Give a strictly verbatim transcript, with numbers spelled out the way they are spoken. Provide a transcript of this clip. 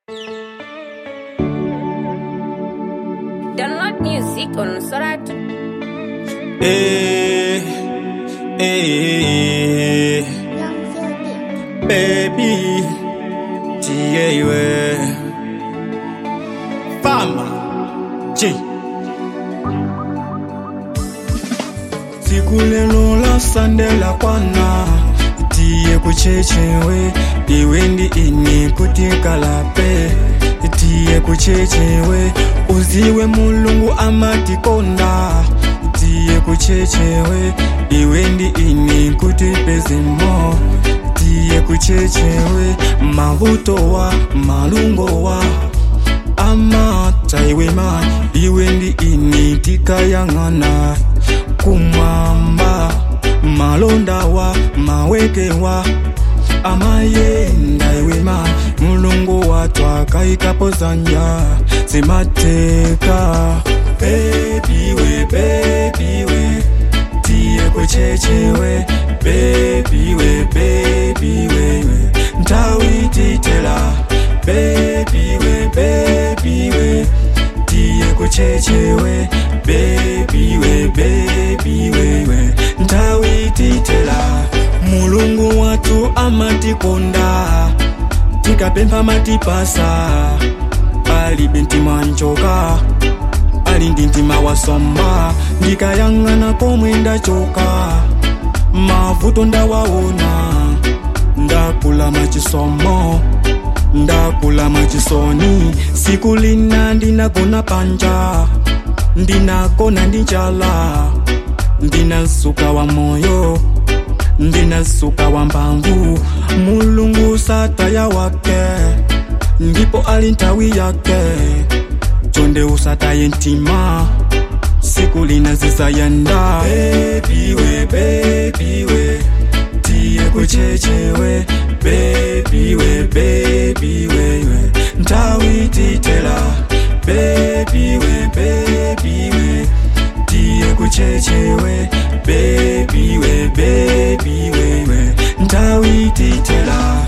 Download music on Sorat. Hey, hey, baby, G-A-W Fama, G. Siku lelo la sandela kwana Tiye kuchechewe Iwendi ini kutika lape Tiye kuchechewe Uziwe mulungu amatikonda Tiye kuchechewe Iwendi ini kutipezimo Tiye kuchechewe Mavuto wa malungo wa Ama taiwe ma Iwendi ini tika yangana Kumamba malonda wa maweke wa amayenda iwema mulungu watwa kaikapo zanja simateka baby we baby we tiye kuchechewe baby we baby we ntawititela baby we baby we tiye kuchechewe baby we baby we we ntawititela mulungu watu amatikonda tikapempa matipasa ali binti manchoka ali ndintima wasomba ndikayangana komwe ndachoka mavuto ndawaona ndakula machisomo ndakula machisoni siku lina ndinagona panja ndinagona ndichala ndinasuka wa moyo ndinasuka wa mbangu mulungu sataya wake ndipo alintawi yake chonde usataye ntima siku lina zisayenda baby we baby we tiye kuchechewe baby we baby we we ntawititela baby we baby we tiye kuchechewe baby we baby we we ntawititela